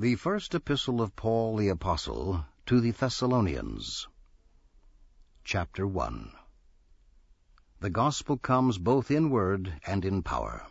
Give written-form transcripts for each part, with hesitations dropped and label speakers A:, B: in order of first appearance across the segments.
A: The first epistle of Paul the Apostle to the Thessalonians. Chapter 1. The gospel comes both in word and in power.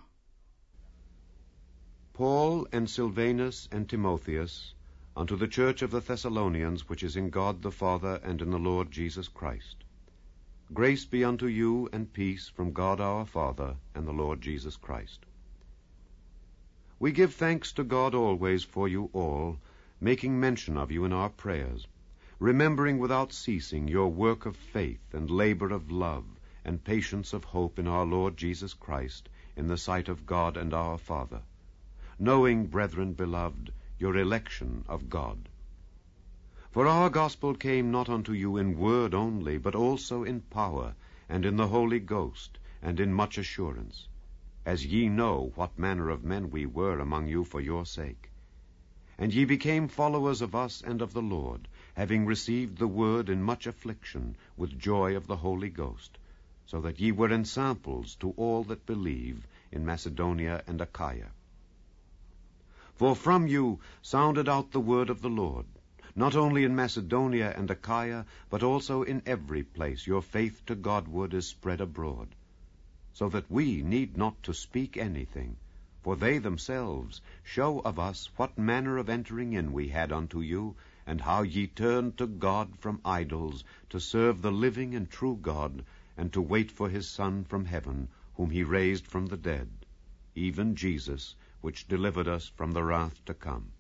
B: Paul and Silvanus and Timotheus, unto the church of the Thessalonians, which is in God the Father and in the Lord Jesus Christ. Grace be unto you and peace from God our Father and the Lord Jesus Christ. We give thanks to God always for you all, making mention of you in our prayers, remembering without ceasing your work of faith and labor of love and patience of hope in our Lord Jesus Christ, in the sight of God and our Father, knowing, brethren beloved, your election of God. For our gospel came not unto you in word only, but also in power, and in the Holy Ghost, and in much assurance, as ye know what manner of men we were among you for your sake. And ye became followers of us and of the Lord, having received the word in much affliction, with joy of the Holy Ghost, so that ye were ensamples to all that believe in Macedonia and Achaia. For from you sounded out the word of the Lord, not only in Macedonia and Achaia, but also in every place your faith to Godward is spread abroad, so that we need not to speak anything, for they themselves show of us what manner of entering in we had unto you, and how ye turned to God from idols, to serve the living and true God, and to wait for his Son from heaven, whom he raised from the dead, even Jesus, which delivered us from the wrath to come.